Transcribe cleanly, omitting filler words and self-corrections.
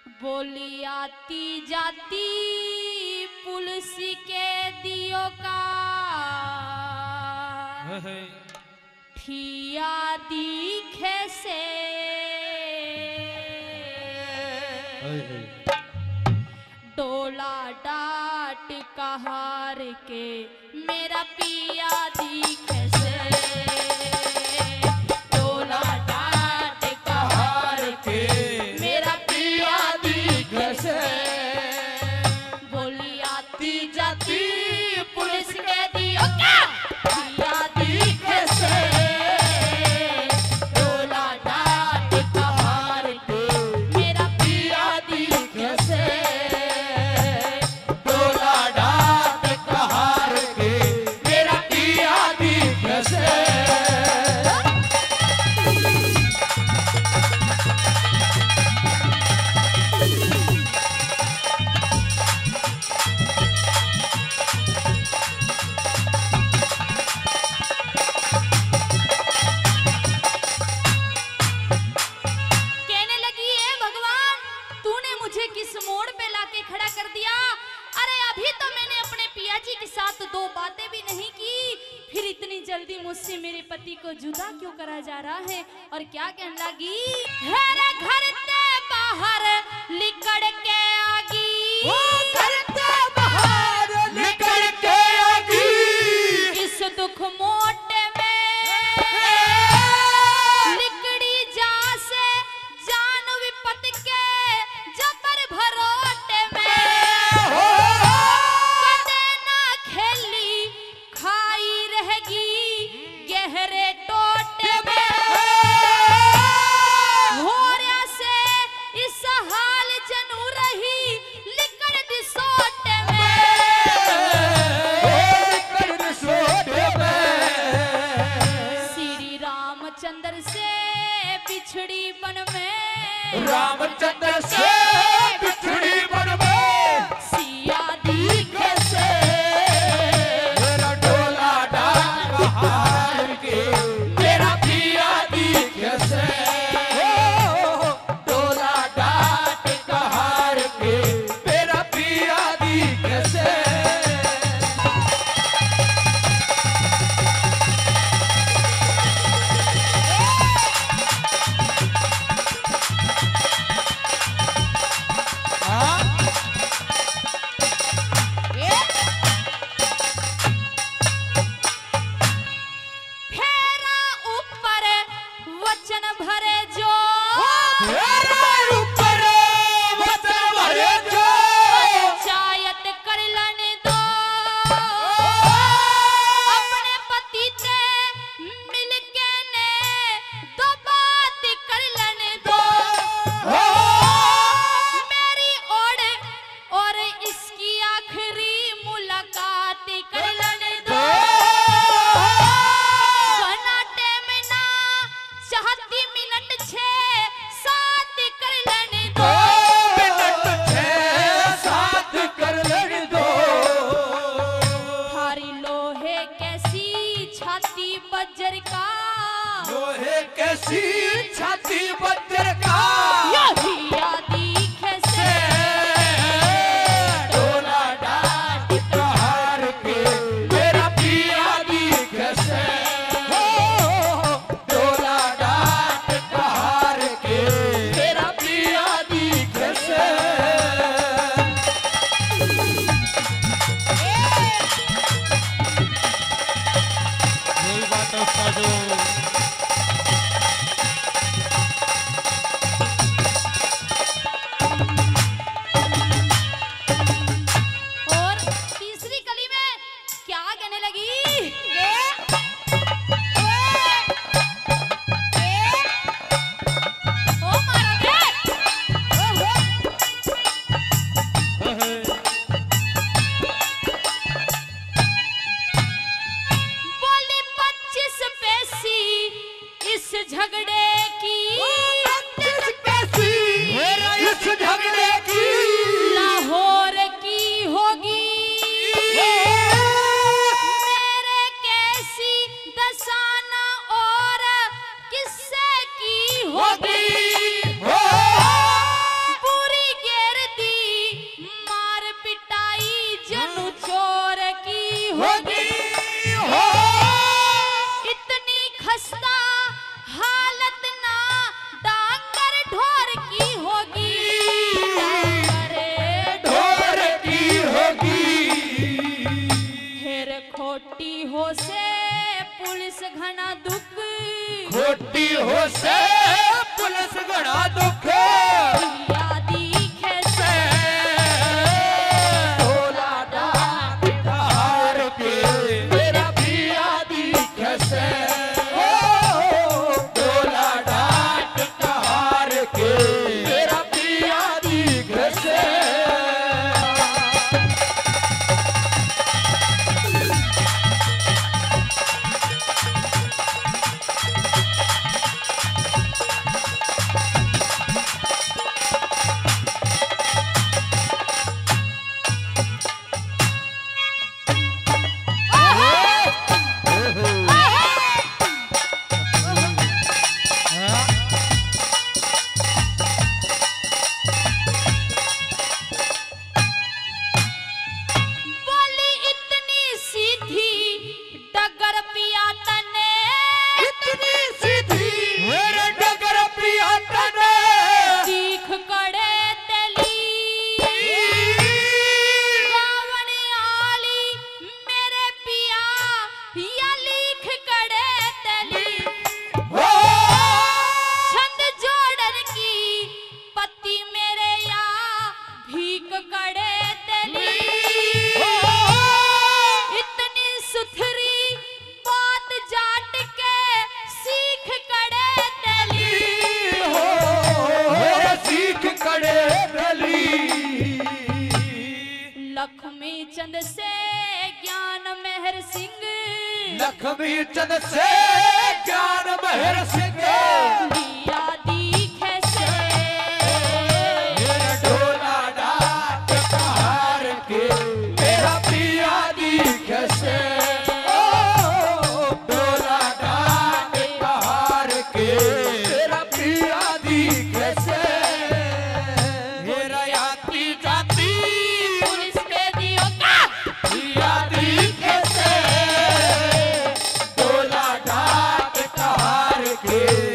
बोली आती जाती पुलिस के दियो का ठिया दिखे से डोला डाट कहार के मेरा पिया दिखे से डोला डाट कहार के मेरा पिया दिखे से बोली आती जाती पुलिस के दियो क्या पिया दिखे से डोला डाट कहार के मेरा पिया दिखे से दो बातें भी नहीं की, फिर इतनी जल्दी मुझसे मेरे पति को जुदा क्यों करा जा रहा है? और क्या कहने लगी? हेरे घर से बाहर निकल के आगी, घर से बाहर निकल के आगी, इस दुख मोटे में लिकड़ी जा से जान विपत के जबर भरोटे में गहरे टोटे में होरिया से इस हाल जनू रही लिकड़ दिसोटे में श्री रामचंद्र से बिछड़ी बन में रामचंद्र से बिछड़ी बन में सिया दिखे से मेरा डोला डाल कहार के मेरा पिया दिखे से डोला डाल कहार के मेरा पिया दिखे से भरे जो ऊपर वचन भरे जो पंचायत कर लेने दो अपने पति से मिल के ने दो बात कर लेने दो मेरी और इसकी आखिरी मुलाकात कर लेने दो सन्नाटे में ना चाहती मिनट 6-7 कर लेने दो मिनट 6-7 कर लेने दो थारी लोहे कैसी छाती बज्र का लोहे कैसी छाती बज्र का यही दिखे से डोला डाट कहार के मेरा पिया दिखे से डोला डाट कहार के मेरा पिया दिखे से यही बात है उसका जो हो से पुलिस घना दुख, खोटी हो से पुलिस घना दुख, पिया दिखे से ढोला डाक कहार के मेरा पिया दिखे से, ढोला डाक कहार के मेरा पिया दिखे से। बोली इतनी सीधी डगर पिया तने, इतनी सीधी मेरे डगर पिया तने, सीख कड़े तेली गावन आली मेरे पिया, या लिख कड़े तेली हो छंद जोड़न की पति मेरे या भीख कड़े तेली, इतनी सुथरी बात जाट के सीख कड़े तेली, हो सीख कड़े रली, लक्ष्मी चंद से ज्ञान मेहर सिंह, लक्ष्मी चंद से ज्ञान महर सिंह, पिया दिखे से मेरा ढोला डाक कहार के मेरा पिया दिखे से, ढोला डाक कहार के मेरा पिया दिखे से। मेरा यात्री जाती पुलिस के दियो का पिया दिखे से, ढोला डाक कहार के